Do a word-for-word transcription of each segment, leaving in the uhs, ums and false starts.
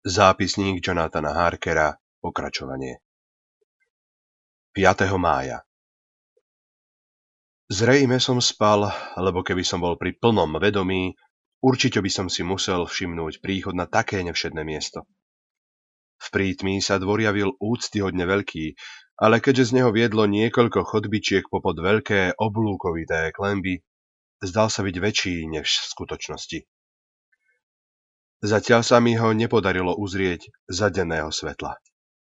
Zápisník Jonathana Harkera, pokračovanie. piateho mája. Zrejme som spal, lebo keby som bol pri plnom vedomí, určite by som si musel všimnúť príchod na také nevšedné miesto. V prítmí sa dvor javil úctyhodne veľký, ale keďže z neho viedlo niekoľko chodbičiek popod veľké oblúkovité klenby, zdal sa byť väčší než v skutočnosti. Zatiaľ sa mi ho nepodarilo uzrieť za denného svetla.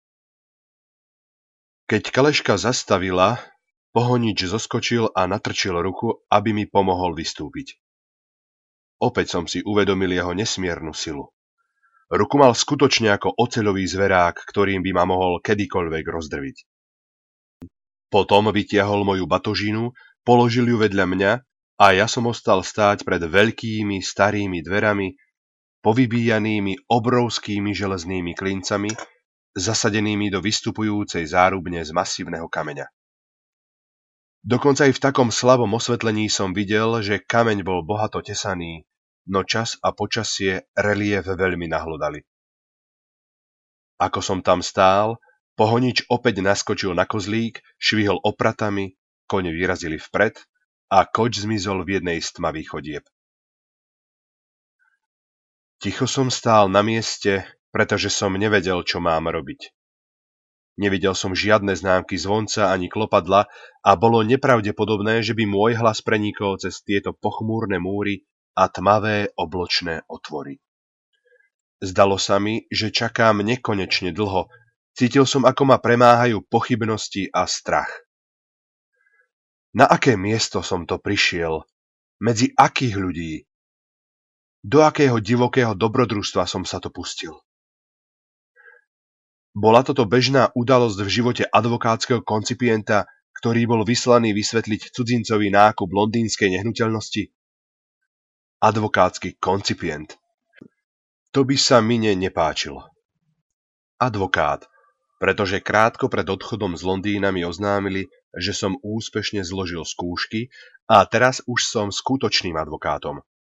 Keď kaleška zastavila, pohonič zoskočil a natrčil ruku, aby mi pomohol vystúpiť. Opäť som si uvedomil jeho nesmiernu silu. Ruku mal skutočne ako oceľový zverák, ktorým by ma mohol kedykoľvek rozdrviť. Potom vytiahol moju batožinu, položil ju vedľa mňa a ja som ostal stáť pred veľkými starými dverami, povybíjanými obrovskými železnými klincami, zasadenými do vystupujúcej zárubne z masívneho kameňa. Dokonca aj v takom slabom osvetlení som videl, že kameň bol bohato tesaný, no čas a počasie relief veľmi nahlodali. Ako som tam stál, pohonič opäť naskočil na kozlík, švihol opratami, kone vyrazili vpred a koč zmizol v jednej z tmavých chodieb. Ticho som stál na mieste, pretože som nevedel, čo mám robiť. Nevidel som žiadne známky zvonca ani klopadla a bolo nepravdepodobné, že by môj hlas prenikol cez tieto pochmúrne múry a tmavé obločné otvory. Zdalo sa mi, že čakám nekonečne dlho. Cítil som, ako ma premáhajú pochybnosti a strach. Na aké miesto som to prišiel? Medzi akých ľudí? Do akého divokého dobrodružstva som sa to pustil? Bola toto bežná udalosť v živote advokátskeho koncipienta, ktorý bol vyslaný vysvetliť cudzincový nákup londýnskej nehnuteľnosti? Advokátsky koncipient. To by sa mne nepáčilo. Advokát, pretože krátko pred odchodom z Londýna mi oznámili, že som úspešne zložil skúšky a teraz už som skutočným advokátom.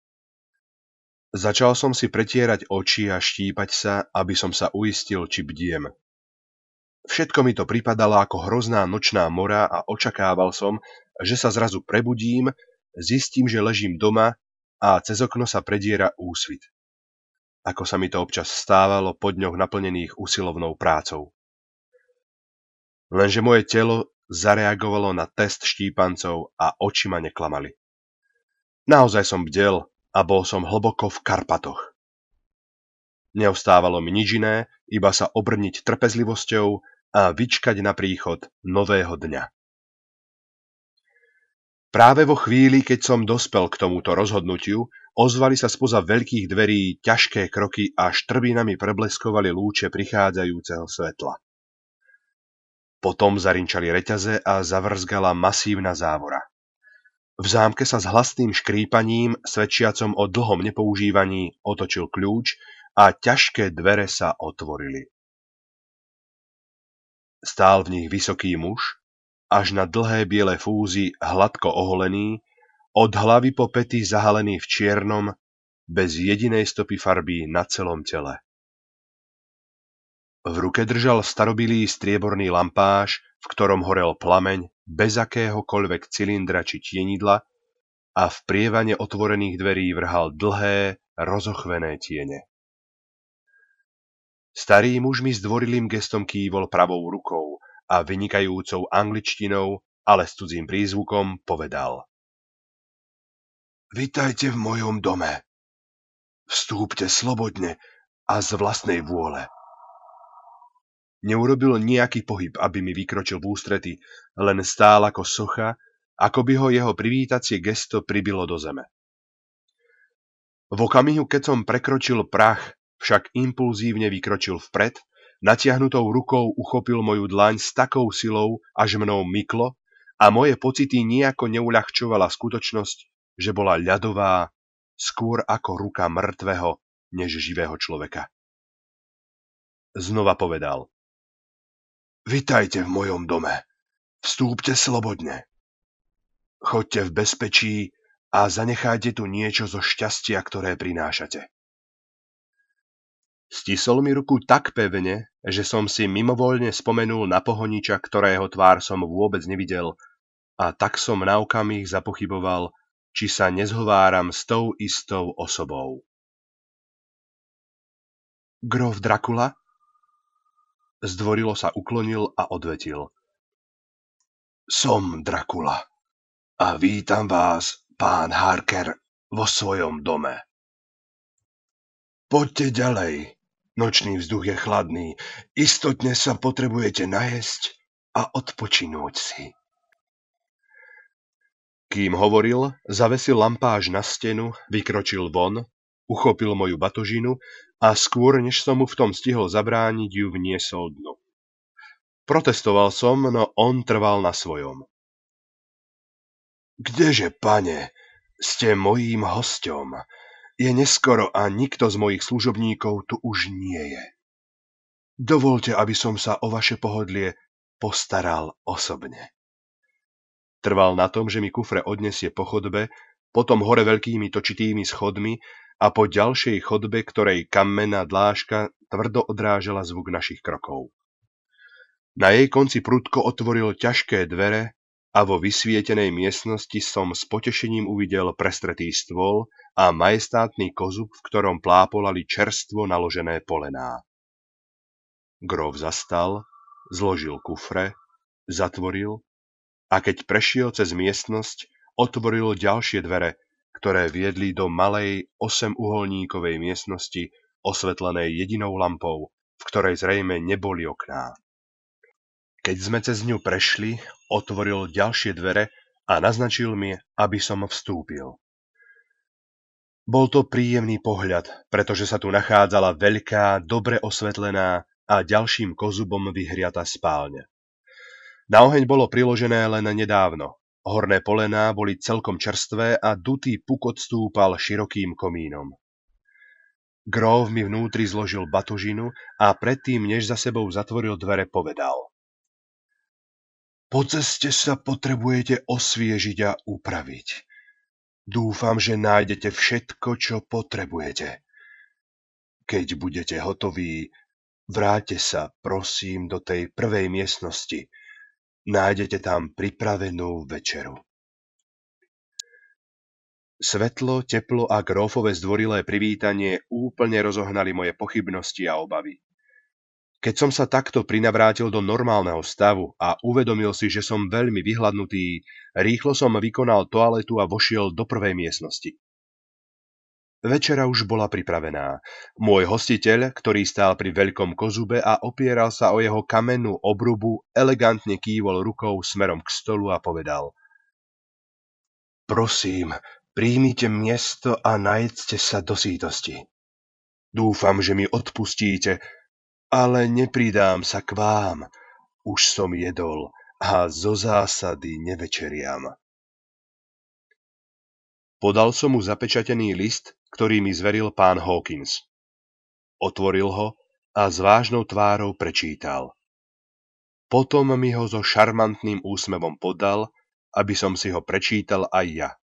Začal som si pretierať oči a štípať sa, aby som sa uistil, či bdiem. Všetko mi to pripadalo ako hrozná nočná mora a očakával som, že sa zrazu prebudím, zistím, že ležím doma a cez okno sa prediera úsvit. Ako sa mi to občas stávalo po dňoch naplnených usilovnou prácou. Lenže moje telo zareagovalo na test štípancov a oči ma neklamali. Naozaj som bdel a bol som hlboko v Karpatoch. Neostávalo mi nič iné, iba sa obrniť trpezlivosťou a vyčkať na príchod nového dňa. Práve vo chvíli, keď som dospel k tomuto rozhodnutiu, ozvali sa spoza veľkých dverí ťažké kroky a štrbinami prebleskovali lúče prichádzajúceho svetla. Potom zarinčali reťaze a zavrzgala masívna závora. V zámke sa s hlasným škrípaním, svedčiacom o dlhom nepoužívaní, otočil kľúč a ťažké dvere sa otvorili. Stál v nich vysoký muž, až na dlhé biele fúzy hladko oholený, od hlavy po pety zahalený v čiernom, bez jedinej stopy farby na celom tele. V ruke držal starobilý strieborný lampáš, v ktorom horel plameň bez akéhokoľvek cylindra či tienidla a v prievane otvorených dverí vrhal dlhé, rozochvené tiene. Starý muž mi zdvorilým gestom kývol pravou rukou a vynikajúcou angličtinou, ale s cudzím prízvukom povedal: Vitajte v mojom dome. Vstúpte slobodne a z vlastnej vôle. Neurobil nejaký pohyb, aby mi vykročil v ústrety, len stál ako socha, ako by ho jeho privítacie gesto pribilo do zeme. V okamihu, keď som prekročil prach, však impulzívne vykročil vpred, natiahnutou rukou uchopil moju dlaň s takou silou, až mnou myklo a moje pocity nijako neuľahčovala skutočnosť, že bola ľadová, skôr ako ruka mŕtvého, než živého človeka. Znova povedal: Vitajte v mojom dome. Vstúpte slobodne. Choďte v bezpečí a zanechajte tu niečo zo šťastia, ktoré prinášate. S Stisol mi ruku tak pevne, že som si mimovoľne spomenul na pohoniča, ktorého tvár som vôbec nevidel, a tak som na okamih zapochyboval, či sa nezhováram s tou istou osobou. Grof Drakula? Zdvorilo sa uklonil a odvetil. Som Drakula a vítam vás, pán Harker, vo svojom dome. Poďte ďalej. Nočný vzduch je chladný. Istotne sa potrebujete najesť a odpočinúť si. Kým hovoril, zavesil lampáž na stenu, vykročil von, uchopil moju batožinu a skôr, než som mu v tom stihol zabrániť, ju vniesol dnu. Protestoval som, no on trval na svojom. Kdeže, pane, ste mojím hosťom? Je neskoro a nikto z mojich služobníkov tu už nie je. Dovoľte, aby som sa o vaše pohodlie postaral osobne. Trval na tom, že mi kufre odnesie po chodbe, potom hore veľkými točitými schodmi a po ďalšej chodbe, ktorej kamenná dlážka tvrdo odrážala zvuk našich krokov. Na jej konci prudko otvoril ťažké dvere a vo vysvietenej miestnosti som s potešením uvidel prestretý stôl a majestátny kozub, v ktorom plápolali čerstvo naložené polená. Grof zastal, zložil kufre, zatvoril a keď prešiel cez miestnosť, otvoril ďalšie dvere, ktoré viedli do malej osemuholníkovej miestnosti osvetlenej jedinou lampou, v ktorej zrejme neboli okná. Keď sme cez ňu prešli, otvoril ďalšie dvere a naznačil mi, aby som vstúpil. Bol to príjemný pohľad, pretože sa tu nachádzala veľká, dobre osvetlená a ďalším kozubom vyhriatá spálňa. Na oheň bolo priložené len nedávno. Horné polená boli celkom čerstvé a dutý pukot stúpal širokým komínom. Grof mi vnútri zložil batožinu a predtým, než za sebou zatvoril dvere, povedal. Po ceste sa potrebujete osviežiť a upraviť. Dúfam, že nájdete všetko, čo potrebujete. Keď budete hotoví, vráťte sa, prosím, do tej prvej miestnosti. Nájdete tam pripravenú večeru. Svetlo, teplo a grófové zdvorilé privítanie úplne rozohnali moje pochybnosti a obavy. Keď som sa takto prinavrátil do normálneho stavu a uvedomil si, že som veľmi vyhladnutý, rýchlo som vykonal toaletu a vošiel do prvej miestnosti. Večera už bola pripravená. Môj hostiteľ, ktorý stál pri veľkom kozube a opieral sa o jeho kamennú obrubu, elegantne kývol rukou smerom k stolu a povedal. Prosím, príjmite miesto a najedzte sa do sítosti. Dúfam, že mi odpustíte, ale nepridám sa k vám. Už som jedol a zo zásady nevečeriam. Podal som mu zapečatený list, ktorý mi zveril pán Hawkins. Otvoril ho a s vážnou tvárou prečítal. Potom mi ho so šarmantným úsmevom podal, aby som si ho prečítal aj ja.